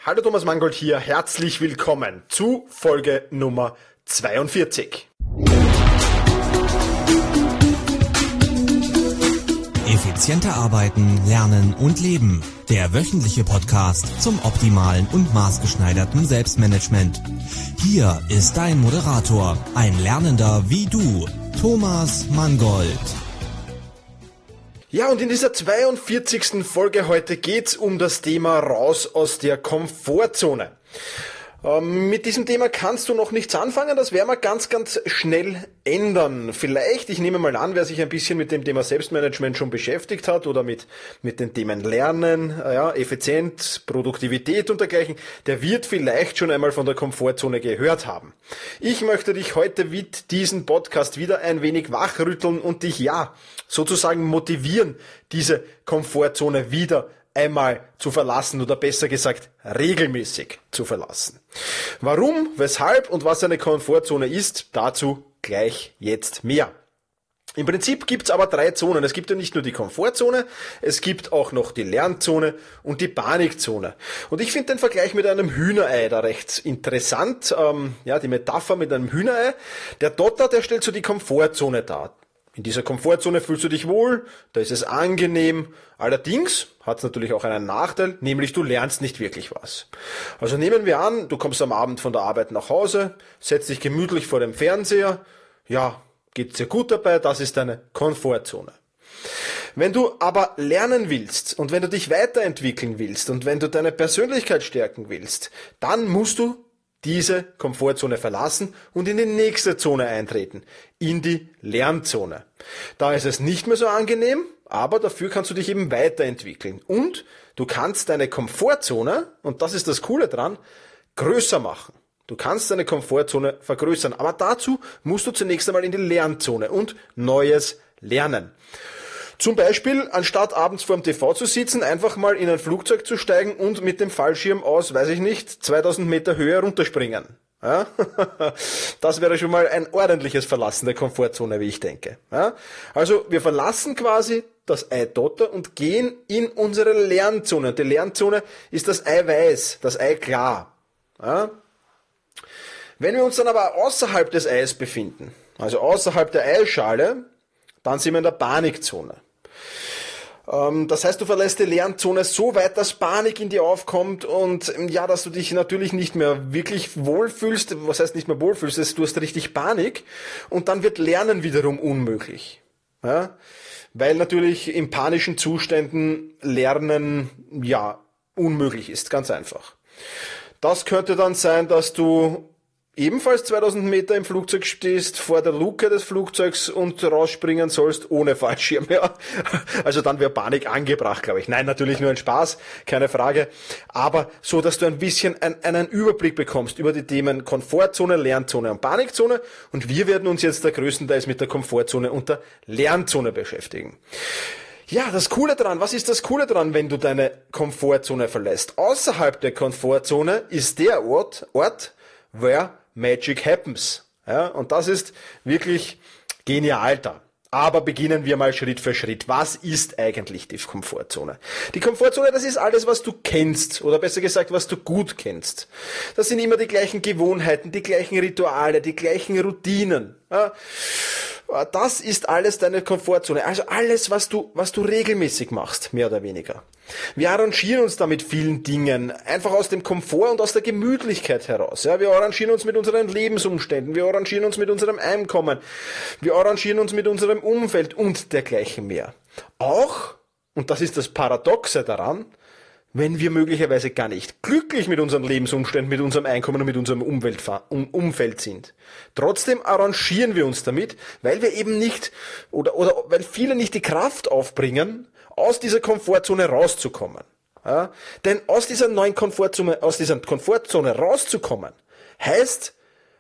Hallo Thomas Mangold hier, herzlich willkommen zu Folge Nummer 42. Effizienter arbeiten, lernen und leben. Der wöchentliche Podcast zum optimalen und maßgeschneiderten Selbstmanagement. Hier ist dein Moderator, ein Lernender wie du, Thomas Mangold. Ja, und in dieser 42. Folge heute geht's um das Thema raus aus der Komfortzone. Mit diesem Thema kannst du noch nichts anfangen, das werden wir ganz schnell ändern. Vielleicht, ich nehme mal an, wer sich ein bisschen mit dem Thema Selbstmanagement schon beschäftigt hat oder mit den Themen Lernen, Effizienz, Produktivität und dergleichen, der wird vielleicht schon einmal von der Komfortzone gehört haben. Ich möchte dich heute mit diesem Podcast wieder ein wenig wachrütteln und dich sozusagen motivieren, diese Komfortzone wieder einmal zu verlassen oder besser gesagt regelmäßig zu verlassen. Warum, weshalb und was eine Komfortzone ist, dazu gleich jetzt mehr. Im Prinzip gibt's aber 3 Zonen. Es gibt ja nicht nur die Komfortzone, es gibt auch noch die Lernzone und die Panikzone. Und ich finde den Vergleich mit einem Hühnerei da recht interessant. Die Metapher mit einem Hühnerei. Der Dotter, der stellt so die Komfortzone dar. In dieser Komfortzone fühlst du dich wohl, da ist es angenehm. Allerdings hat es natürlich auch einen Nachteil, nämlich du lernst nicht wirklich was. Also nehmen wir an, du kommst am Abend von der Arbeit nach Hause, setzt dich gemütlich vor dem Fernseher. Ja, geht's dir gut dabei, das ist deine Komfortzone. Wenn du aber lernen willst und wenn du dich weiterentwickeln willst und wenn du deine Persönlichkeit stärken willst, dann musst du diese Komfortzone verlassen und in die nächste Zone eintreten, in die Lernzone. Da ist es nicht mehr so angenehm, aber dafür kannst du dich eben weiterentwickeln und du kannst deine Komfortzone, und das ist das Coole dran, größer machen. Du kannst deine Komfortzone vergrößern, aber dazu musst du zunächst einmal in die Lernzone und Neues lernen. Zum Beispiel, anstatt abends vor dem TV zu sitzen, einfach mal in ein Flugzeug zu steigen und mit dem Fallschirm aus, 2000 Meter Höhe runterspringen. Ja? Das wäre schon mal ein ordentliches Verlassen der Komfortzone, wie ich denke. Ja? Also wir verlassen quasi das Eidotter und gehen in unsere Lernzone. Und die Lernzone ist das Eiweiß, das Eiklar. Ja? Wenn wir uns dann aber außerhalb des Eis befinden, also außerhalb der Eischale, dann sind wir in der Panikzone. Das heißt, du verlässt die Lernzone so weit, dass Panik in dir aufkommt und dass du dich natürlich nicht mehr wirklich wohlfühlst. Was heißt nicht mehr wohlfühlst? Du hast richtig Panik und dann wird Lernen wiederum unmöglich. Ja? Weil natürlich in panischen Zuständen Lernen unmöglich ist, ganz einfach. Das könnte dann sein, dass du ebenfalls 2000 Meter im Flugzeug stehst, vor der Luke des Flugzeugs und rausspringen sollst ohne Fallschirm. Ja. Also dann wäre Panik angebracht, glaube ich. Nein, natürlich nur ein Spaß, keine Frage. Aber so, dass du ein bisschen einen Überblick bekommst über die Themen Komfortzone, Lernzone und Panikzone. Und wir werden uns jetzt da größtenteils mit der Komfortzone und der Lernzone beschäftigen. Ja, das Coole dran, was ist das Coole dran, wenn du deine Komfortzone verlässt? Außerhalb der Komfortzone ist der Ort, where Magic happens. Ja, und das ist wirklich genial da. Aber beginnen wir mal Schritt für Schritt. Was ist eigentlich die Komfortzone? Die Komfortzone, das ist alles, was du kennst. Oder besser gesagt, was du gut kennst. Das sind immer die gleichen Gewohnheiten, die gleichen Rituale, die gleichen Routinen. Ja, das ist alles deine Komfortzone. Also alles, was du regelmäßig machst, mehr oder weniger. Wir arrangieren uns da mit vielen Dingen, einfach aus dem Komfort und aus der Gemütlichkeit heraus. Ja, wir arrangieren uns mit unseren Lebensumständen, wir arrangieren uns mit unserem Einkommen, wir arrangieren uns mit unserem Umfeld und dergleichen mehr. Auch, und das ist das Paradoxe daran, wenn wir möglicherweise gar nicht glücklich mit unseren Lebensumständen, mit unserem Einkommen und mit unserem Umfeld sind. Trotzdem arrangieren wir uns damit, weil wir eben nicht, oder weil viele nicht die Kraft aufbringen, aus dieser Komfortzone rauszukommen. Ja? Denn aus dieser Komfortzone rauszukommen, heißt,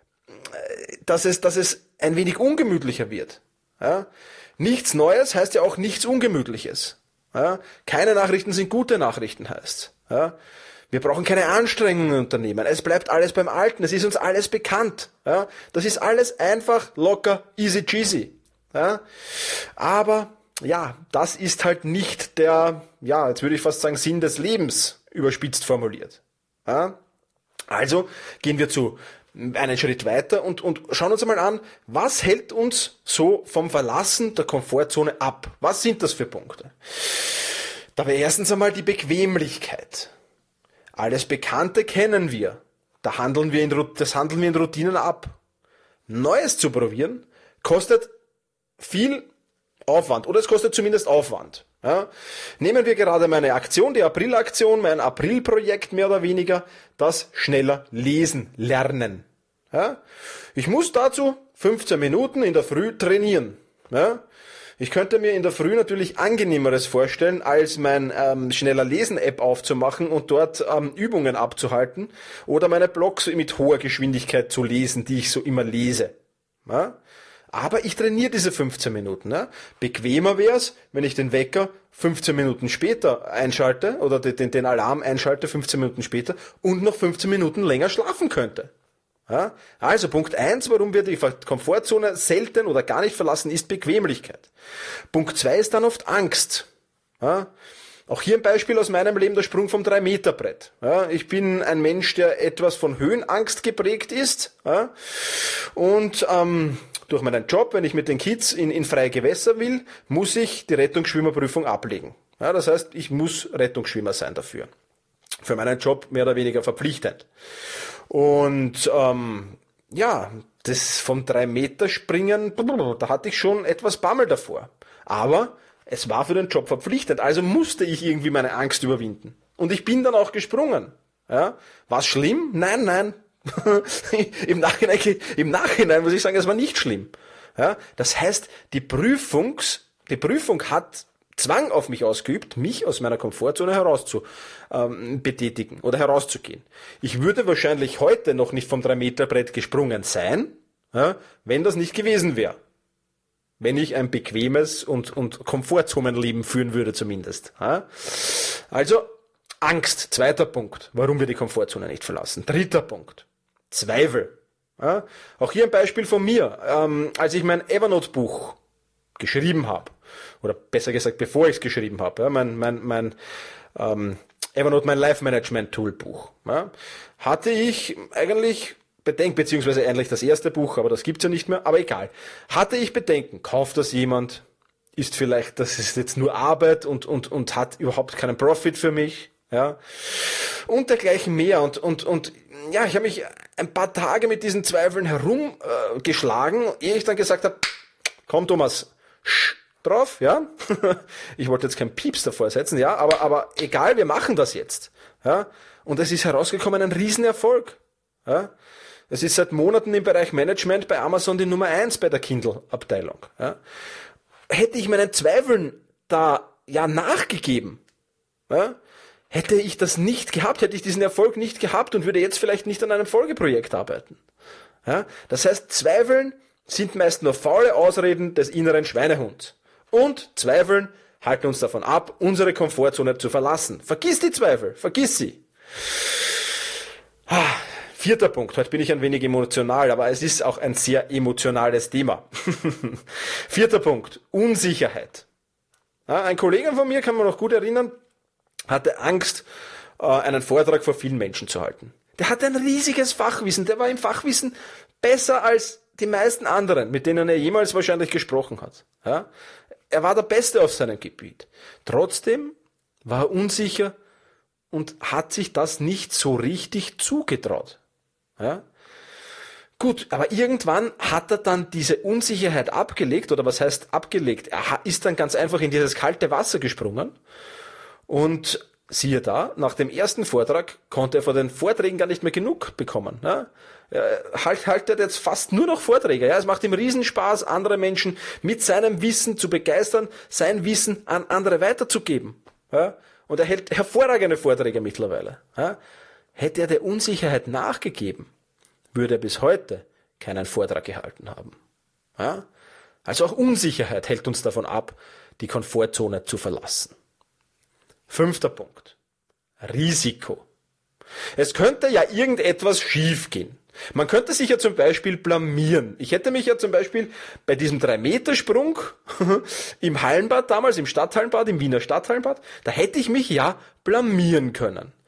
dass es ein wenig ungemütlicher wird. Ja? Nichts Neues heißt ja auch nichts Ungemütliches. Ja? Keine Nachrichten sind gute Nachrichten heißt. Ja? Wir brauchen keine Anstrengungen unternehmen. Es bleibt alles beim Alten. Es ist uns alles bekannt. Ja? Das ist alles einfach, locker, easy cheesy. Ja? Aber das ist halt nicht der, jetzt würde ich fast sagen, Sinn des Lebens, überspitzt formuliert. Ja? Also gehen wir einen Schritt weiter und schauen uns einmal an, was hält uns so vom Verlassen der Komfortzone ab? Was sind das für Punkte? Da wäre erstens einmal die Bequemlichkeit. Alles Bekannte kennen wir. Das handeln wir in Routinen ab. Neues zu probieren kostet viel Aufwand, oder es kostet zumindest Aufwand. Ja? Nehmen wir gerade meine Aktion, die April-Aktion, mein April-Projekt mehr oder weniger, das schneller lesen, lernen. Ja? Ich muss dazu 15 Minuten in der Früh trainieren. Ja? Ich könnte mir in der Früh natürlich Angenehmeres vorstellen, als mein schneller Lesen-App aufzumachen und dort Übungen abzuhalten oder meine Blogs mit hoher Geschwindigkeit zu lesen, die ich so immer lese. Ja? Aber ich trainiere diese 15 Minuten. Ja? Bequemer wäre es, wenn ich den Wecker 15 Minuten später einschalte oder den Alarm einschalte 15 Minuten später und noch 15 Minuten länger schlafen könnte. Ja? Also Punkt 1, warum wir die Komfortzone selten oder gar nicht verlassen, ist Bequemlichkeit. Punkt 2 ist dann oft Angst. Ja? Auch hier ein Beispiel aus meinem Leben, der Sprung vom 3-Meter-Brett. Ja? Ich bin ein Mensch, der etwas von Höhenangst geprägt ist. Ja? Und durch meinen Job, wenn ich mit den Kids in freie Gewässer will, muss ich die Rettungsschwimmerprüfung ablegen. Ja, das heißt, ich muss Rettungsschwimmer sein dafür. Für meinen Job mehr oder weniger verpflichtend. Und das vom 3-Meter-Springen, da hatte ich schon etwas Bammel davor. Aber es war für den Job verpflichtend, also musste ich irgendwie meine Angst überwinden. Und ich bin dann auch gesprungen. Ja? War es schlimm? Nein. Im Nachhinein muss ich sagen, es war nicht schlimm. Ja? Das heißt, die Prüfung hat Zwang auf mich ausgeübt, mich aus meiner Komfortzone betätigen oder herauszugehen. Ich würde wahrscheinlich heute noch nicht vom 3-Meter-Brett gesprungen sein, ja, wenn das nicht gewesen wäre. Wenn ich ein bequemes und Komfortzonenleben führen würde zumindest. Ja. Also Angst, zweiter Punkt, warum wir die Komfortzone nicht verlassen. Dritter Punkt, Zweifel. Ja. Auch hier ein Beispiel von mir. Als ich mein Evernote-Buch geschrieben habe, oder besser gesagt, bevor ich es geschrieben habe, ja, mein Evernote, mein Life-Management-Tool-Buch, ja, hatte ich eigentlich beziehungsweise eigentlich das erste Buch, aber das gibt's ja nicht mehr, aber egal. Hatte ich Bedenken, kauft das jemand, das ist jetzt nur Arbeit und hat überhaupt keinen Profit für mich, ja, und dergleichen mehr und ja, ich habe mich ein paar Tage mit diesen Zweifeln herumgeschlagen, ehe ich dann gesagt habe, komm Thomas, drauf, ja, ich wollte jetzt keinen Pieps davor setzen, ja, aber egal, wir machen das jetzt, ja, und es ist herausgekommen ein Riesenerfolg, ja. Es ist seit Monaten im Bereich Management bei Amazon die Nummer 1 bei der Kindle-Abteilung. Ja. Hätte ich meinen Zweifeln da nachgegeben, ja, hätte ich das nicht gehabt, hätte ich diesen Erfolg nicht gehabt und würde jetzt vielleicht nicht an einem Folgeprojekt arbeiten. Ja. Das heißt, Zweifeln sind meist nur faule Ausreden des inneren Schweinehunds. Und Zweifeln halten uns davon ab, unsere Komfortzone zu verlassen. Vergiss die Zweifel, vergiss sie. Vierter Punkt, heute bin ich ein wenig emotional, aber es ist auch ein sehr emotionales Thema. Vierter Punkt, Unsicherheit. Ja, ein Kollege von mir, kann man noch gut erinnern, hatte Angst, einen Vortrag vor vielen Menschen zu halten. Der hatte ein riesiges Fachwissen, der war im Fachwissen besser als die meisten anderen, mit denen er jemals wahrscheinlich gesprochen hat. Ja? Er war der Beste auf seinem Gebiet. Trotzdem war er unsicher und hat sich das nicht so richtig zugetraut. Ja? Gut, aber irgendwann hat er dann diese Unsicherheit abgelegt, oder was heißt abgelegt? Er ist dann ganz einfach in dieses kalte Wasser gesprungen und siehe da, nach dem ersten Vortrag konnte er vor den Vorträgen gar nicht mehr genug bekommen. Ja? Er haltet jetzt fast nur noch Vorträge. Ja? Es macht ihm Riesenspaß, andere Menschen mit seinem Wissen zu begeistern, sein Wissen an andere weiterzugeben. Ja? Und er hält hervorragende Vorträge mittlerweile. Ja? Hätte er der Unsicherheit nachgegeben, würde er bis heute keinen Vortrag gehalten haben. Ja? Also auch Unsicherheit hält uns davon ab, die Komfortzone zu verlassen. Fünfter Punkt. Risiko. Es könnte ja irgendetwas schiefgehen. Man könnte sich ja zum Beispiel blamieren. Ich hätte mich ja zum Beispiel bei diesem 3-Meter-Sprung im Hallenbad damals, im Stadthallenbad, im Wiener Stadthallenbad, da hätte ich mich ja blamieren können.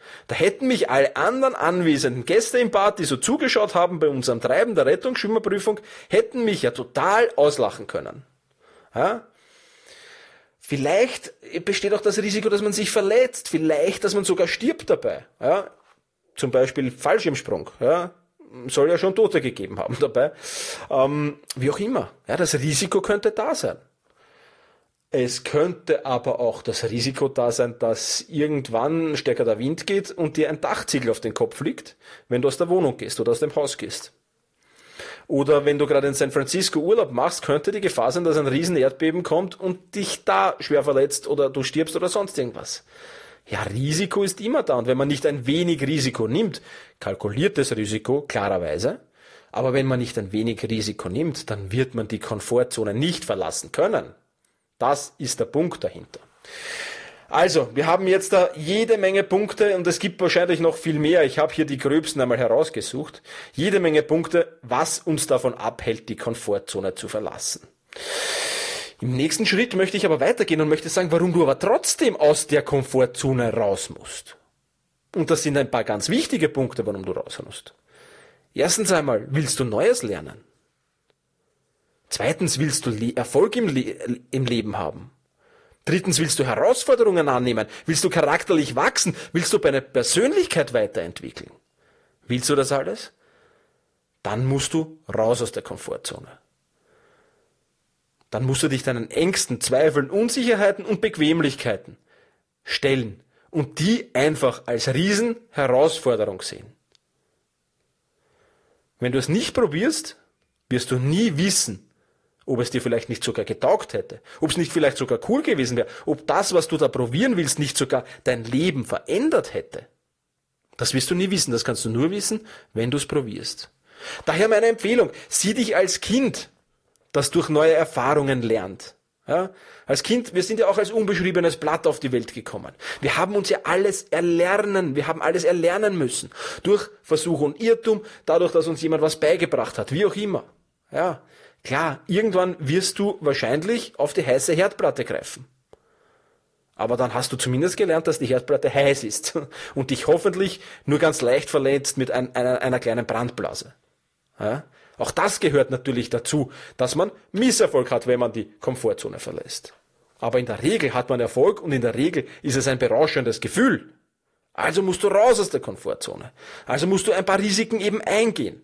Da hätten mich alle anderen anwesenden Gäste im Bad, die so zugeschaut haben bei unserem Treiben der Rettungsschwimmerprüfung, hätten mich ja total auslachen können. Ja? Vielleicht besteht auch das Risiko, dass man sich verletzt, vielleicht, dass man sogar stirbt dabei. Ja? Zum Beispiel Fallschirmsprung. Ja? Soll ja schon Tote gegeben haben dabei. Wie auch immer. Ja, das Risiko könnte da sein. Es könnte aber auch das Risiko da sein, dass irgendwann stärker der Wind geht und dir ein Dachziegel auf den Kopf liegt, wenn du aus der Wohnung gehst oder aus dem Haus gehst. Oder wenn du gerade in San Francisco Urlaub machst, könnte die Gefahr sein, dass ein riesen Erdbeben kommt und dich da schwer verletzt oder du stirbst oder sonst irgendwas. Ja, Risiko ist immer da und wenn man nicht ein wenig Risiko nimmt, kalkuliertes Risiko, klarerweise, aber wenn man nicht ein wenig Risiko nimmt, dann wird man die Komfortzone nicht verlassen können. Das ist der Punkt dahinter. Also, wir haben jetzt da jede Menge Punkte und es gibt wahrscheinlich noch viel mehr. Ich habe hier die gröbsten einmal herausgesucht. Jede Menge Punkte, was uns davon abhält, die Komfortzone zu verlassen. Im nächsten Schritt möchte ich aber weitergehen und möchte sagen, warum du aber trotzdem aus der Komfortzone raus musst. Und das sind ein paar ganz wichtige Punkte, warum du raus musst. Erstens einmal, willst du Neues lernen? Zweitens, willst du Erfolg im Leben haben? Drittens, willst du Herausforderungen annehmen? Willst du charakterlich wachsen? Willst du deine Persönlichkeit weiterentwickeln? Willst du das alles? Dann musst du raus aus der Komfortzone. Dann musst du dich deinen Ängsten, Zweifeln, Unsicherheiten und Bequemlichkeiten stellen und die einfach als Riesenherausforderung sehen. Wenn du es nicht probierst, wirst du nie wissen, ob es dir vielleicht nicht sogar getaugt hätte, ob es nicht vielleicht sogar cool gewesen wäre, ob das, was du da probieren willst, nicht sogar dein Leben verändert hätte. Das wirst du nie wissen, das kannst du nur wissen, wenn du es probierst. Daher meine Empfehlung, sieh dich als Kind, das durch neue Erfahrungen lernt. Ja? Als Kind, wir sind ja auch als unbeschriebenes Blatt auf die Welt gekommen. Wir haben uns ja alles erlernen, wir haben alles erlernen müssen. Durch Versuch und Irrtum, dadurch, dass uns jemand was beigebracht hat, wie auch immer. Ja, klar, irgendwann wirst du wahrscheinlich auf die heiße Herdplatte greifen. Aber dann hast du zumindest gelernt, dass die Herdplatte heiß ist und dich hoffentlich nur ganz leicht verletzt mit einer kleinen Brandblase. Ja? Auch das gehört natürlich dazu, dass man Misserfolg hat, wenn man die Komfortzone verlässt. Aber in der Regel hat man Erfolg und in der Regel ist es ein berauschendes Gefühl. Also musst du raus aus der Komfortzone. Also musst du ein paar Risiken eben eingehen.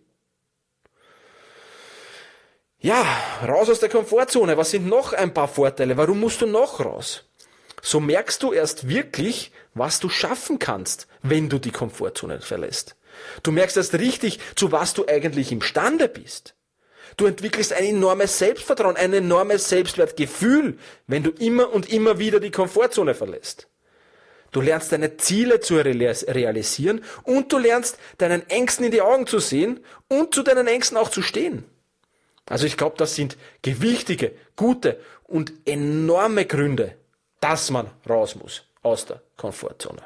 Ja, raus aus der Komfortzone. Was sind noch ein paar Vorteile? Warum musst du noch raus? So merkst du erst wirklich, was du schaffen kannst, wenn du die Komfortzone verlässt. Du merkst erst richtig, zu was du eigentlich imstande bist. Du entwickelst ein enormes Selbstvertrauen, ein enormes Selbstwertgefühl, wenn du immer und immer wieder die Komfortzone verlässt. Du lernst deine Ziele zu realisieren und du lernst deinen Ängsten in die Augen zu sehen und zu deinen Ängsten auch zu stehen. Also ich glaube, das sind gewichtige, gute und enorme Gründe, dass man raus muss aus der Komfortzone.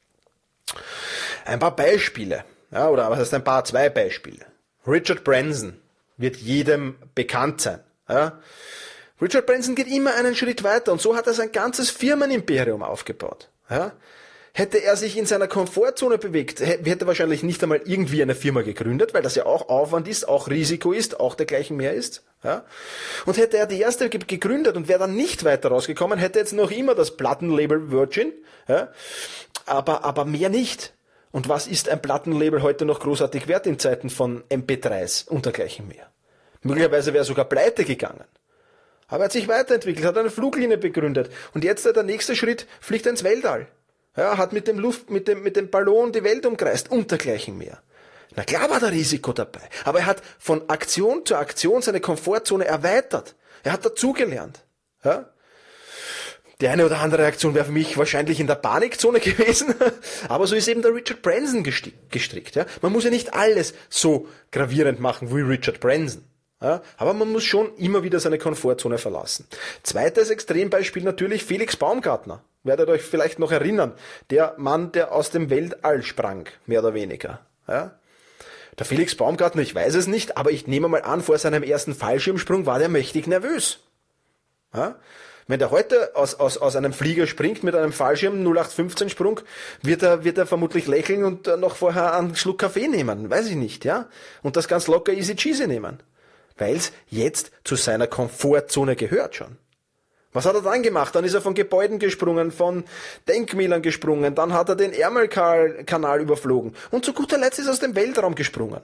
Ein paar Beispiele, ja, oder was heißt ein paar, zwei Beispiele. Richard Branson wird jedem bekannt sein. Ja. Richard Branson geht immer einen Schritt weiter und so hat er sein ganzes Firmenimperium aufgebaut. Ja. Hätte er sich in seiner Komfortzone bewegt, hätte er wahrscheinlich nicht einmal irgendwie eine Firma gegründet, weil das ja auch Aufwand ist, auch Risiko ist, auch dergleichen mehr ist. Ja? Und hätte er die erste gegründet und wäre dann nicht weiter rausgekommen, hätte jetzt noch immer das Plattenlabel Virgin, ja? aber mehr nicht. Und was ist ein Plattenlabel heute noch großartig wert in Zeiten von MP3s und dergleichen mehr? Möglicherweise wäre er sogar pleite gegangen. Aber er hat sich weiterentwickelt, hat eine Fluglinie begründet und jetzt der nächste Schritt, fliegt ins Weltall. Ja, hat mit dem Ballon die Welt umkreist und dergleichen mehr. Na klar war da Risiko dabei, aber er hat von Aktion zu Aktion seine Komfortzone erweitert. Er hat dazugelernt. Ja? Die eine oder andere Reaktion wäre für mich wahrscheinlich in der Panikzone gewesen, aber so ist eben der Richard Branson gestrickt. Ja? Man muss ja nicht alles so gravierend machen wie Richard Branson. Ja? Aber man muss schon immer wieder seine Komfortzone verlassen. Zweites Extrembeispiel natürlich Felix Baumgartner. Werdet euch vielleicht noch erinnern, der Mann, der aus dem Weltall sprang, mehr oder weniger. Ja? Der Felix Baumgartner, ich weiß es nicht, aber ich nehme mal an, vor seinem ersten Fallschirmsprung war der mächtig nervös. Ja? Wenn der heute aus einem Flieger springt mit einem Fallschirm 0815-Sprung, wird er vermutlich lächeln und noch vorher einen Schluck Kaffee nehmen, weiß ich nicht, ja? Und das ganz locker easy cheesy nehmen. Weil es jetzt zu seiner Komfortzone gehört schon. Was hat er dann gemacht? Dann ist er von Gebäuden gesprungen, von Denkmälern gesprungen, dann hat er den Ärmelkanal überflogen und zu guter Letzt ist er aus dem Weltraum gesprungen.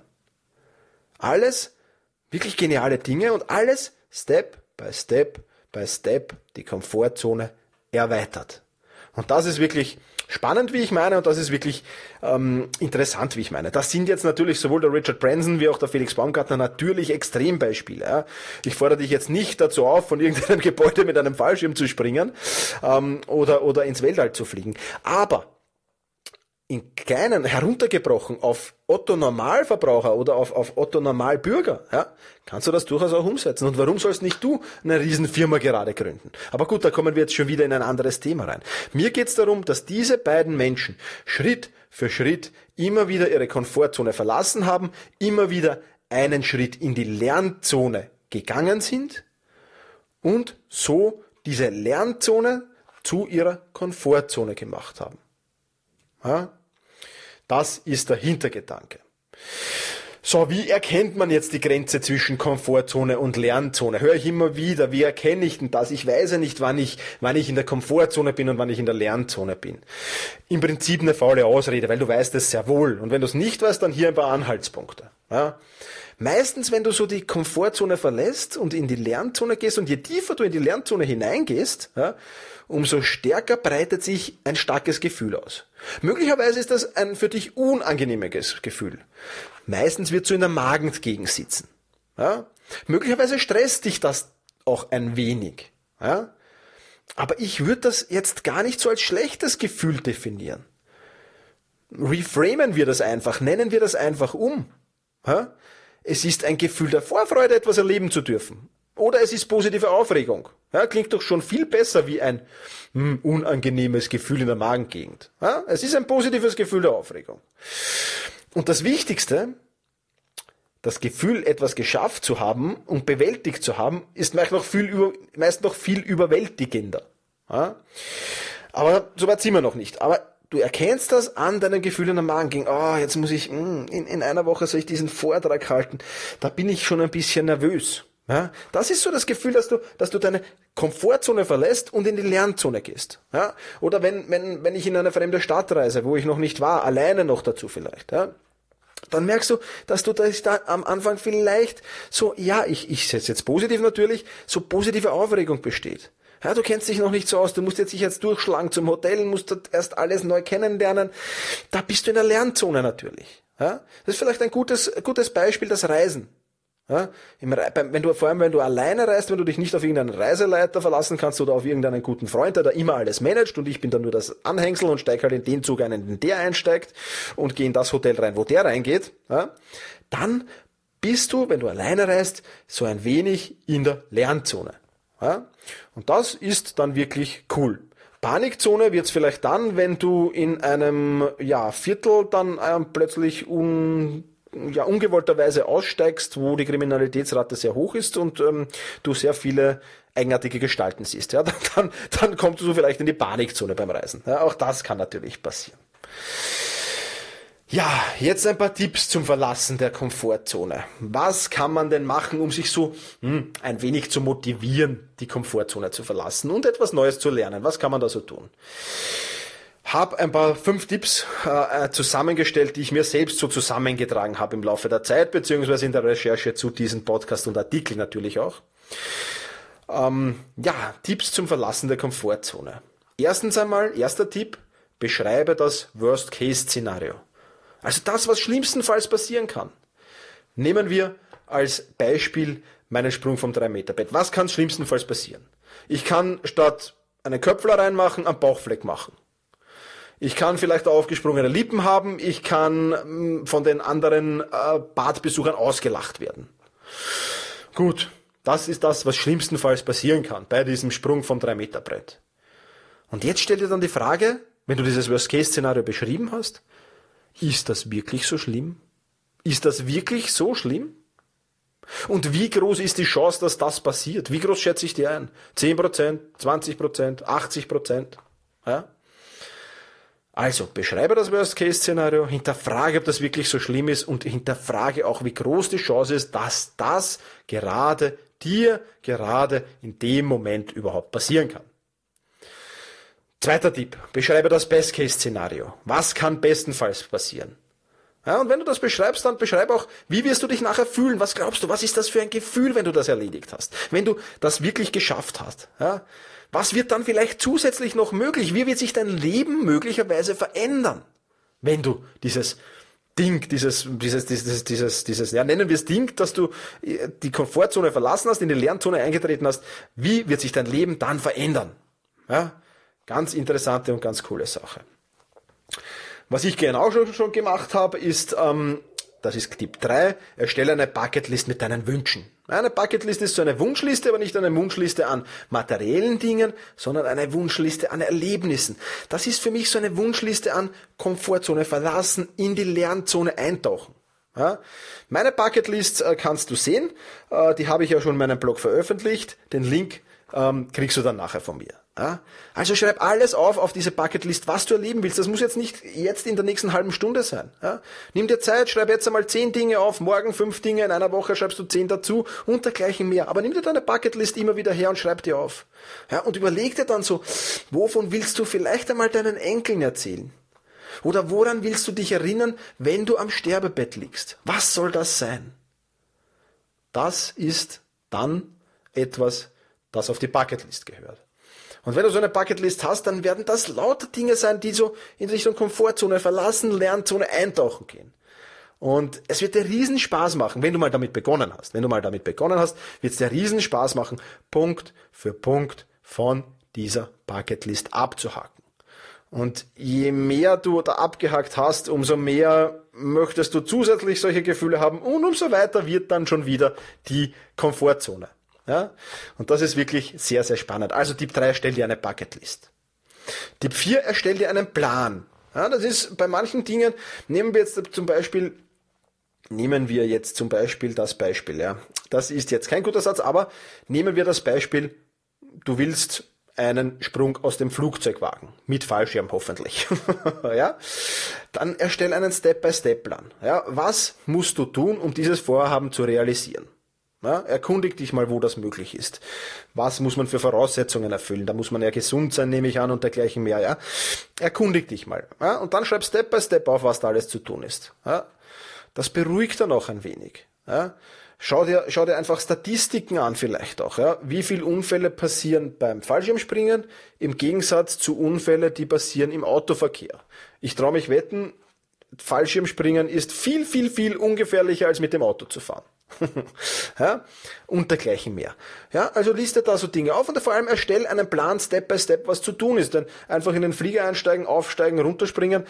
Alles wirklich geniale Dinge und alles Step by Step by Step die Komfortzone erweitert. Und das ist wirklich spannend, wie ich meine, und das ist wirklich interessant, wie ich meine. Das sind jetzt natürlich sowohl der Richard Branson wie auch der Felix Baumgartner natürlich Extrembeispiele. Ja. Ich fordere dich jetzt nicht dazu auf, von irgendeinem Gebäude mit einem Fallschirm zu springen oder ins Weltall zu fliegen. Aber in kleinen, heruntergebrochen auf Otto-Normalverbraucher oder auf Otto-Normalbürger, ja, kannst du das durchaus auch umsetzen. Und warum sollst nicht du eine Riesenfirma gerade gründen? Aber gut, da kommen wir jetzt schon wieder in ein anderes Thema rein. Mir geht's darum, dass diese beiden Menschen Schritt für Schritt immer wieder ihre Komfortzone verlassen haben, immer wieder einen Schritt in die Lernzone gegangen sind und so diese Lernzone zu ihrer Komfortzone gemacht haben. Ja? Das ist der Hintergedanke. So, wie erkennt man jetzt die Grenze zwischen Komfortzone und Lernzone? Höre ich immer wieder, wie erkenne ich denn das? Ich weiß ja nicht, wann ich in der Komfortzone bin und wann ich in der Lernzone bin. Im Prinzip eine faule Ausrede, weil du weißt es sehr wohl. Und wenn du es nicht weißt, dann hier ein paar Anhaltspunkte. Ja? Meistens, wenn du so die Komfortzone verlässt und in die Lernzone gehst und je tiefer du in die Lernzone hineingehst, ja, umso stärker breitet sich ein starkes Gefühl aus. Möglicherweise ist das ein für dich unangenehmes Gefühl. Meistens wird so in der Magengegend sitzen. Ja? Möglicherweise stresst dich das auch ein wenig. Ja? Aber ich würde das jetzt gar nicht so als schlechtes Gefühl definieren. Reframen wir das einfach, nennen wir das einfach um. Ja? Es ist ein Gefühl der Vorfreude, etwas erleben zu dürfen. Oder es ist positive Aufregung. Ja, klingt doch schon viel besser wie ein unangenehmes Gefühl in der Magengegend. Ja, es ist ein positives Gefühl der Aufregung. Und das Wichtigste, das Gefühl, etwas geschafft zu haben und bewältigt zu haben, ist meist noch viel überwältigender. Ja? Aber so weit sind wir noch nicht. Aber du erkennst das an deinen Gefühlen in der Magengegend. Oh, jetzt muss ich, in einer Woche soll ich diesen Vortrag halten. Da bin ich schon ein bisschen nervös. Ja, das ist so das Gefühl, dass du deine Komfortzone verlässt und in die Lernzone gehst. Ja, oder wenn ich in eine fremde Stadt reise, wo ich noch nicht war, alleine noch dazu vielleicht, ja, dann merkst du, dass du da am Anfang vielleicht so, ja, ich setze jetzt positiv natürlich, so positive Aufregung besteht. Ja, du kennst dich noch nicht so aus, du musst dich jetzt durchschlagen zum Hotel, musst erst alles neu kennenlernen. Da bist du in der Lernzone natürlich. Ja, das ist vielleicht ein gutes Beispiel, das Reisen. Ja, vor allem wenn du alleine reist, wenn du dich nicht auf irgendeinen Reiseleiter verlassen kannst oder auf irgendeinen guten Freund, der da immer alles managt und ich bin dann nur das Anhängsel und steige halt in den Zug ein, in den der einsteigt und gehe in das Hotel rein, wo der reingeht, ja, dann bist du, wenn du alleine reist, so ein wenig in der Lernzone. Ja, und das ist dann wirklich cool. Panikzone wird's vielleicht dann, wenn du in einem Viertel dann plötzlich ungewollterweise aussteigst, wo die Kriminalitätsrate sehr hoch ist und du sehr viele eigenartige Gestalten siehst. Ja, dann kommst du vielleicht in die Panikzone beim Reisen. Ja, auch das kann natürlich passieren. Ja, jetzt ein paar Tipps zum Verlassen der Komfortzone. Was kann man denn machen, um sich so ein wenig zu motivieren, die Komfortzone zu verlassen und etwas Neues zu lernen? Was kann man da so tun? Habe ein paar 5 Tipps zusammengestellt, die ich mir selbst so zusammengetragen habe im Laufe der Zeit, beziehungsweise in der Recherche zu diesem Podcast und Artikel natürlich auch. Tipps zum Verlassen der Komfortzone. Erster Tipp, beschreibe das Worst-Case-Szenario. Also das, was schlimmstenfalls passieren kann. Nehmen wir als Beispiel meinen Sprung vom 3-Meter-Bett. Was kann schlimmstenfalls passieren? Ich kann statt einen Köpfler reinmachen, einen Bauchfleck machen. Ich kann vielleicht aufgesprungene Lippen haben, ich kann von den anderen Badbesuchern ausgelacht werden. Gut, das ist das, was schlimmstenfalls passieren kann bei diesem Sprung vom 3-Meter-Brett. Und jetzt stell dir dann die Frage, wenn du dieses Worst-Case-Szenario beschrieben hast, ist das wirklich so schlimm? Ist das wirklich so schlimm? Und wie groß ist die Chance, dass das passiert? Wie groß schätze ich die ein? 10%, 20%, 80%? Ja? Also, beschreibe das Worst-Case-Szenario, hinterfrage, ob das wirklich so schlimm ist und hinterfrage auch, wie groß die Chance ist, dass das gerade in dem Moment überhaupt passieren kann. Zweiter Tipp, beschreibe das Best-Case-Szenario. Was kann bestenfalls passieren? Ja, und wenn du das beschreibst, dann beschreib auch, wie wirst du dich nachher fühlen? Was glaubst du, was ist das für ein Gefühl, wenn du das erledigt hast? Wenn du das wirklich geschafft hast? Ja? Was wird dann vielleicht zusätzlich noch möglich? Wie wird sich dein Leben möglicherweise verändern, wenn du dieses Ding, ja, nennen wir es Ding, dass du die Komfortzone verlassen hast, in die Lernzone eingetreten hast, wie wird sich dein Leben dann verändern? Ja? Ganz interessante und ganz coole Sache. Was ich gerne auch schon gemacht habe, ist, das ist Tipp 3, erstelle eine Bucketlist mit deinen Wünschen. Eine Bucketlist ist so eine Wunschliste, aber nicht eine Wunschliste an materiellen Dingen, sondern eine Wunschliste an Erlebnissen. Das ist für mich so eine Wunschliste an Komfortzone verlassen, in die Lernzone eintauchen. Ja? Meine Bucketlist kannst du sehen, die habe ich ja schon in meinem Blog veröffentlicht, den Link kriegst du dann nachher von mir. Ja? Also schreib alles auf diese Bucketlist, was du erleben willst. Das muss jetzt nicht jetzt in der nächsten halben Stunde sein. Ja? Nimm dir Zeit, schreib jetzt einmal 10 Dinge auf, morgen 5 Dinge, in einer Woche schreibst du 10 dazu und dergleichen mehr. Aber nimm dir deine Bucketlist immer wieder her und schreib die auf. Ja? Und überleg dir dann so, wovon willst du vielleicht einmal deinen Enkeln erzählen? Oder woran willst du dich erinnern, wenn du am Sterbebett liegst? Was soll das sein? Das ist dann etwas, das auf die Bucketlist gehört. Und wenn du so eine Bucketlist hast, dann werden das lauter Dinge sein, die so in Richtung Komfortzone verlassen, Lernzone eintauchen gehen. Und es wird dir riesen Spaß machen, wenn du mal damit begonnen hast. Wenn du mal damit begonnen hast, wird es dir riesen Spaß machen, Punkt für Punkt von dieser Bucketlist abzuhaken. Und je mehr du da abgehakt hast, umso mehr möchtest du zusätzlich solche Gefühle haben und umso weiter wird dann schon wieder die Komfortzone. Ja? Und das ist wirklich sehr, sehr spannend. Also Tipp 3, erstell dir eine Bucketlist. Tipp 4, erstell dir einen Plan. Ja, das ist bei manchen Dingen, nehmen wir jetzt zum Beispiel das Beispiel, ja. Das ist jetzt kein guter Satz, aber nehmen wir das Beispiel, du willst einen Sprung aus dem Flugzeug wagen, mit Fallschirm hoffentlich. Ja? Dann erstell einen Step-by-Step-Plan. Ja? Was musst du tun, um dieses Vorhaben zu realisieren? Ja, erkundig dich mal, wo das möglich ist. Was muss man für Voraussetzungen erfüllen? Da muss man ja gesund sein, nehme ich an, und dergleichen mehr. Ja? Erkundig dich mal. Ja? Und dann schreib Step by Step auf, was da alles zu tun ist. Ja? Das beruhigt dann auch ein wenig. Ja? Schau dir einfach Statistiken an vielleicht auch. Ja? Wie viele Unfälle passieren beim Fallschirmspringen im Gegensatz zu Unfällen, die passieren im Autoverkehr. Ich traue mich wetten, Fallschirmspringen ist viel, viel, viel ungefährlicher als mit dem Auto zu fahren. Ja, und dergleichen mehr. Ja, also liste da so Dinge auf und vor allem erstell einen Plan Step by Step, was zu tun ist. Denn einfach in den Flieger einsteigen, aufsteigen, runterspringen,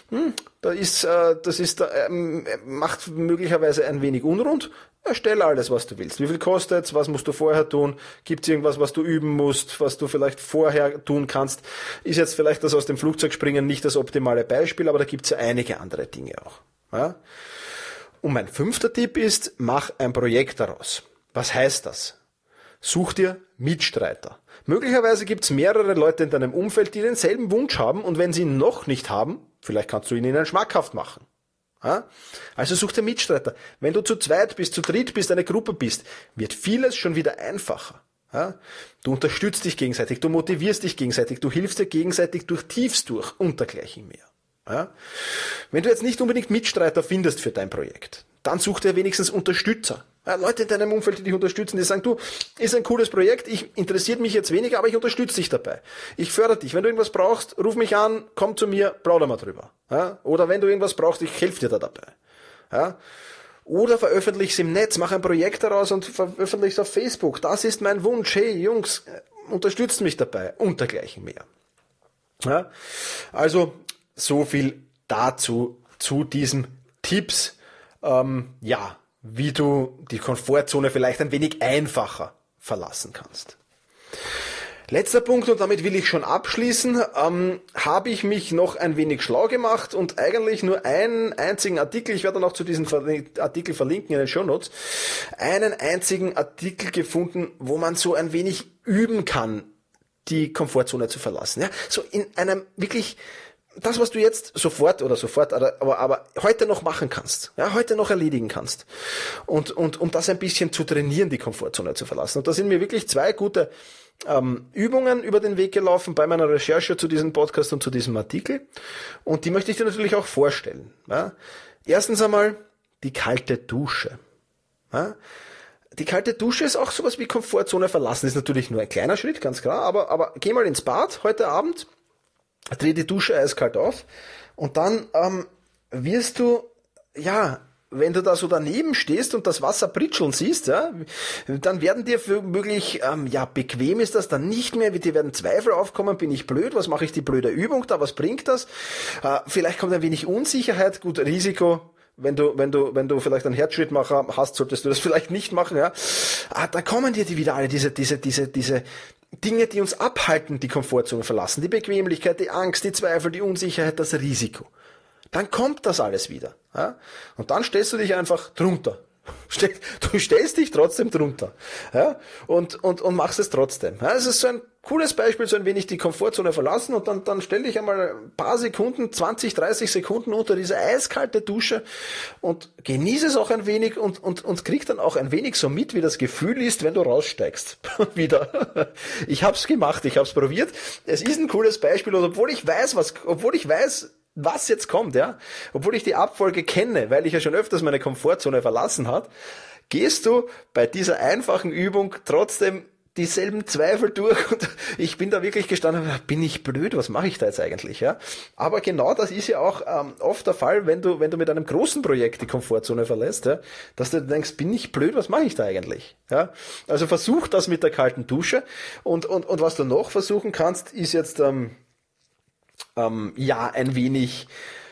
macht möglicherweise ein wenig unrund. Erstell alles, was du willst. Wie viel kostet's? Was musst du vorher tun? Gibt's irgendwas, was du üben musst, was du vielleicht vorher tun kannst? Ist jetzt vielleicht das aus dem Flugzeugspringen nicht das optimale Beispiel, aber da gibt's ja einige andere Dinge auch. Ja? Und mein 5. Tipp ist, mach ein Projekt daraus. Was heißt das? Such dir Mitstreiter. Möglicherweise gibt's mehrere Leute in deinem Umfeld, die denselben Wunsch haben und wenn sie ihn noch nicht haben, vielleicht kannst du ihn ihnen schmackhaft machen. Ja? Also such dir Mitstreiter. Wenn du zu zweit bist, zu dritt bist, eine Gruppe bist, wird vieles schon wieder einfacher. Ja? Du unterstützt dich gegenseitig, du motivierst dich gegenseitig, du hilfst dir gegenseitig durch Tiefs durch und dergleichen mehr. Ja? Wenn du jetzt nicht unbedingt Mitstreiter findest für dein Projekt, dann such dir wenigstens Unterstützer. Ja, Leute in deinem Umfeld, die dich unterstützen, die sagen, du, ist ein cooles Projekt, interessiert mich jetzt weniger, aber ich unterstütze dich dabei. Ich fördere dich. Wenn du irgendwas brauchst, ruf mich an, komm zu mir, plauder mal drüber. Ja? Oder wenn du irgendwas brauchst, ich helfe dir da dabei. Ja? Oder veröffentliche es im Netz, mach ein Projekt daraus und veröffentliche es auf Facebook. Das ist mein Wunsch. Hey, Jungs, unterstützt mich dabei. Und dergleichen mehr. Ja? Also, so viel dazu, zu diesen Tipps, wie du die Komfortzone vielleicht ein wenig einfacher verlassen kannst. Letzter Punkt, und damit will ich schon abschließen, habe ich mich noch ein wenig schlau gemacht und eigentlich nur einen einzigen Artikel, ich werde noch zu diesem Artikel verlinken in den Shownotes, einen einzigen Artikel gefunden, wo man so ein wenig üben kann, die Komfortzone zu verlassen. Ja, so in einem wirklich, das, was du jetzt aber heute noch machen kannst, ja, heute noch erledigen kannst. Und um das ein bisschen zu trainieren, die Komfortzone zu verlassen. Und da sind mir wirklich 2 gute Übungen über den Weg gelaufen bei meiner Recherche zu diesem Podcast und zu diesem Artikel. Und die möchte ich dir natürlich auch vorstellen. Ja. Erstens einmal die kalte Dusche. Ja. Die kalte Dusche ist auch sowas wie Komfortzone verlassen. Ist natürlich nur ein kleiner Schritt, ganz klar. Aber geh mal ins Bad heute Abend, dreh die Dusche eiskalt auf und dann wirst du, ja, wenn du da so daneben stehst und das Wasser pritscheln siehst, ja, dann werden dir womöglich, bequem ist das dann nicht mehr, dir werden Zweifel aufkommen, bin ich blöd, was mache ich die blöde Übung da, was bringt das? Vielleicht kommt ein wenig Unsicherheit, gut, Risiko, wenn du vielleicht einen Herzschrittmacher hast, solltest du das vielleicht nicht machen, ja. Da kommen dir die wieder alle, diese Dinge, die uns abhalten, die Komfortzone verlassen, die Bequemlichkeit, die Angst, die Zweifel, die Unsicherheit, das Risiko. Dann kommt das alles wieder. Ja? Und dann stellst du dich einfach drunter. Du stellst dich trotzdem drunter. Ja? Und machst es trotzdem. Ja? Es ist so ein cooles Beispiel, so ein wenig die Komfortzone verlassen und dann stell dich einmal ein paar Sekunden, 20, 30 Sekunden unter diese eiskalte Dusche und genieße es auch ein wenig und krieg dann auch ein wenig so mit, wie das Gefühl ist, wenn du raussteigst. Wieder. Ich hab's gemacht, ich hab's probiert. Es ist ein cooles Beispiel, und obwohl ich weiß, was jetzt kommt, ja, obwohl ich die Abfolge kenne, weil ich ja schon öfters meine Komfortzone verlassen habe, gehst du bei dieser einfachen Übung trotzdem dieselben Zweifel durch und ich bin da wirklich gestanden, bin ich blöd, was mache ich da jetzt eigentlich, ja? Aber genau das ist ja auch oft der Fall, wenn du mit einem großen Projekt die Komfortzone verlässt, ja, dass du denkst, bin ich blöd, was mache ich da eigentlich, ja? Also versuch das mit der kalten Dusche und was du noch versuchen kannst, ist jetzt ein wenig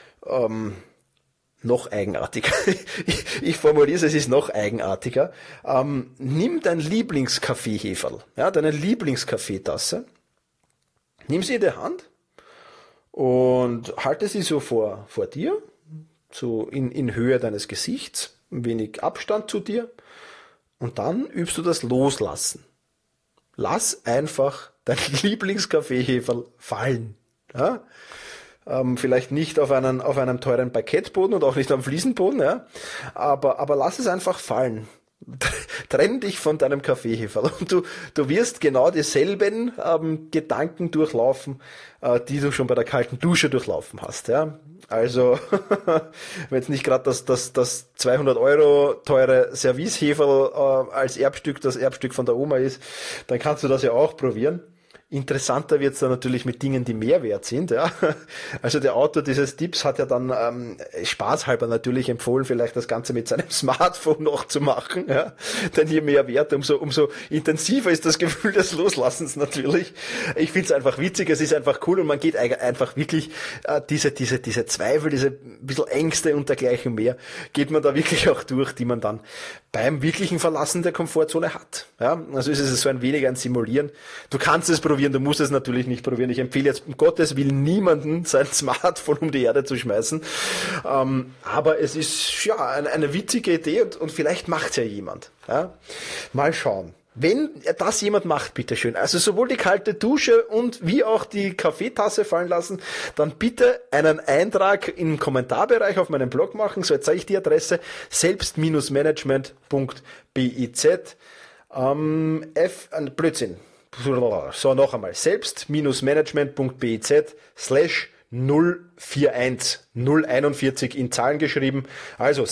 noch eigenartiger. Ich formuliere es ist noch eigenartiger. Nimm dein Lieblingskaffeeheferl, ja, deine Lieblingskaffeetasse, nimm sie in die Hand und halte sie so vor dir, so in Höhe deines Gesichts, ein wenig Abstand zu dir, und dann übst du das Loslassen. Lass einfach dein Lieblingskaffeeheferl fallen. Ja? Vielleicht nicht auf einem teuren Parkettboden und auch nicht am Fliesenboden, ja? aber lass es einfach fallen. Trenn dich von deinem Kaffeeheferl und du wirst genau dieselben Gedanken durchlaufen, die du schon bei der kalten Dusche durchlaufen hast. Ja? Also wenn es nicht gerade das 200 € teure Serviceheferl als Erbstück, das Erbstück von der Oma ist, dann kannst du das ja auch probieren. Interessanter wird's dann natürlich mit Dingen, die mehr wert sind. Ja. Also der Autor dieses Tipps hat ja dann spaßhalber natürlich empfohlen, vielleicht das Ganze mit seinem Smartphone noch zu machen. Ja. Denn je mehr Wert, umso intensiver ist das Gefühl des Loslassens natürlich. Ich find's einfach witzig, es ist einfach cool und man geht einfach wirklich diese Zweifel, diese bisschen Ängste und dergleichen mehr, geht man da wirklich auch durch, die man dann beim wirklichen Verlassen der Komfortzone hat. Ja. Also ist es so ein wenig ein Simulieren. Du kannst es probieren, du musst es natürlich nicht probieren. Ich empfehle jetzt um Gottes Willen niemanden, sein Smartphone um die Erde zu schmeißen. Aber es ist ja eine witzige Idee und vielleicht macht's ja jemand. Ja? Mal schauen. Wenn das jemand macht, bitteschön, also sowohl die kalte Dusche und wie auch die Kaffeetasse fallen lassen, dann bitte einen Eintrag im Kommentarbereich auf meinem Blog machen. So, jetzt sage ich die Adresse: selbst-management.biz. Blödsinn. So, noch einmal. selbst-management.biz/041 041 in Zahlen geschrieben. Also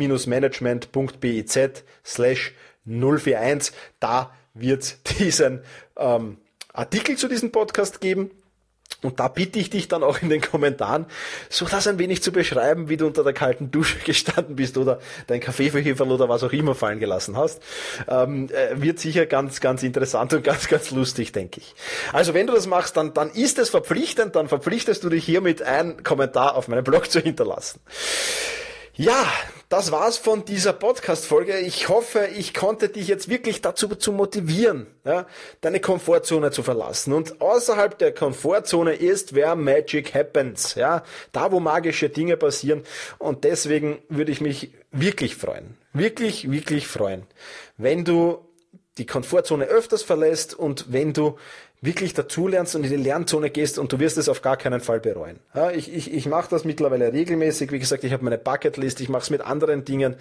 selbst-management.biz/041. Da wird diesen Artikel zu diesem Podcast geben. Und da bitte ich dich dann auch in den Kommentaren, so das ein wenig zu beschreiben, wie du unter der kalten Dusche gestanden bist oder dein Kaffeeheferl oder was auch immer fallen gelassen hast. Wird sicher ganz, ganz interessant und ganz, ganz lustig, denke ich. Also wenn du das machst, dann ist es verpflichtend, dann verpflichtest du dich hiermit, einen Kommentar auf meinem Blog zu hinterlassen. Ja, das war's von dieser Podcast-Folge. Ich hoffe, ich konnte dich jetzt wirklich dazu motivieren, ja, deine Komfortzone zu verlassen. Und außerhalb der Komfortzone ist where magic happens, ja, da wo magische Dinge passieren. Und deswegen würde ich mich wirklich freuen, wirklich, wirklich freuen, wenn du die Komfortzone öfters verlässt und wenn du wirklich dazulernst und in die Lernzone gehst, und du wirst es auf gar keinen Fall bereuen. Ja, ich mache das mittlerweile regelmäßig. Wie gesagt, ich habe meine Bucketlist, ich mache es mit anderen Dingen.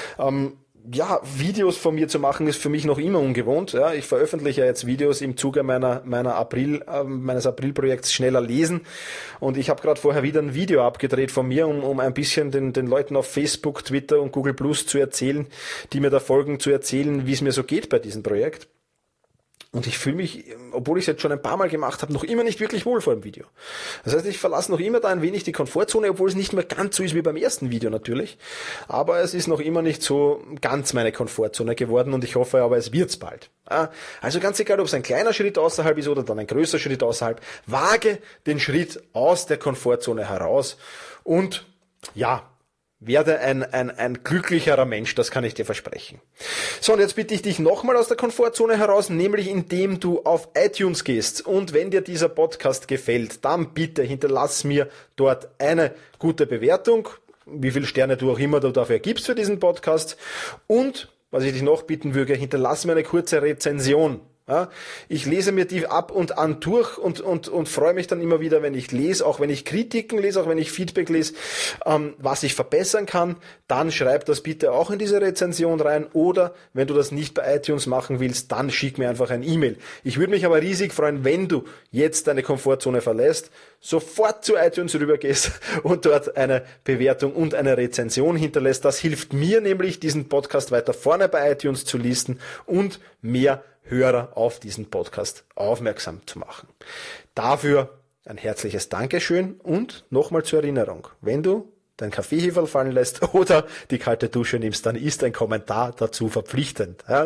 Videos von mir zu machen ist für mich noch immer ungewohnt. Ja, ich veröffentliche jetzt Videos im Zuge meines Aprilprojekts Schneller lesen, und ich habe gerade vorher wieder ein Video abgedreht von mir, um ein bisschen den Leuten auf Facebook, Twitter und Google Plus zu erzählen, die mir da folgen, zu erzählen, wie es mir so geht bei diesem Projekt. Und ich fühle mich, obwohl ich es jetzt schon ein paar Mal gemacht habe, noch immer nicht wirklich wohl vor dem Video. Das heißt, ich verlasse noch immer da ein wenig die Komfortzone, obwohl es nicht mehr ganz so ist wie beim ersten Video natürlich. Aber es ist noch immer nicht so ganz meine Komfortzone geworden, und ich hoffe aber, es wird's bald. Also ganz egal, ob es ein kleiner Schritt außerhalb ist oder dann ein größer Schritt außerhalb, wage den Schritt aus der Komfortzone heraus und werde ein glücklicherer Mensch, das kann ich dir versprechen. So, und jetzt bitte ich dich nochmal aus der Komfortzone heraus, nämlich indem du auf iTunes gehst, und wenn dir dieser Podcast gefällt, dann bitte hinterlass mir dort eine gute Bewertung, wie viele Sterne du auch immer du dafür gibst für diesen Podcast, und was ich dich noch bitten würde, hinterlass mir eine kurze Rezension. Ja, ich lese mir die ab und an durch und freue mich dann immer wieder, wenn ich lese, auch wenn ich Kritiken lese, auch wenn ich Feedback lese, was ich verbessern kann. Dann schreib das bitte auch in diese Rezension rein, oder wenn du das nicht bei iTunes machen willst, dann schick mir einfach ein E-Mail. Ich würde mich aber riesig freuen, wenn du jetzt deine Komfortzone verlässt, sofort zu iTunes rübergehst und dort eine Bewertung und eine Rezension hinterlässt. Das hilft mir nämlich, diesen Podcast weiter vorne bei iTunes zu listen und mehr Hörer auf diesen Podcast aufmerksam zu machen. Dafür ein herzliches Dankeschön, und nochmal zur Erinnerung, wenn du dein Kaffeeheferl fallen lässt oder die kalte Dusche nimmst, dann ist ein Kommentar dazu verpflichtend. Ja,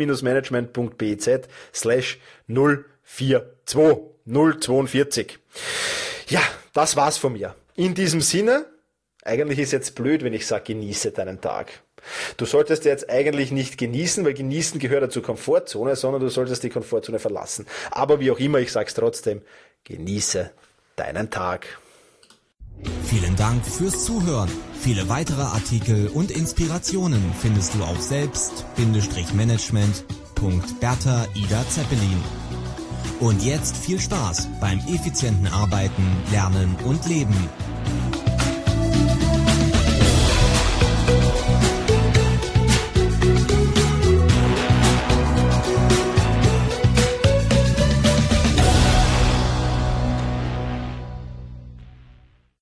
selbst-management.bez/042. Ja, das war's von mir. In diesem Sinne, eigentlich ist jetzt blöd, wenn ich sage, genieße deinen Tag. Du solltest jetzt eigentlich nicht genießen, weil genießen gehört ja zur Komfortzone, sondern du solltest die Komfortzone verlassen. Aber wie auch immer, ich sag's trotzdem, genieße deinen Tag. Vielen Dank fürs Zuhören. Viele weitere Artikel und Inspirationen findest du auf selbst-management.Bertha Ida Zeppelin. Und jetzt viel Spaß beim effizienten Arbeiten, Lernen und Leben.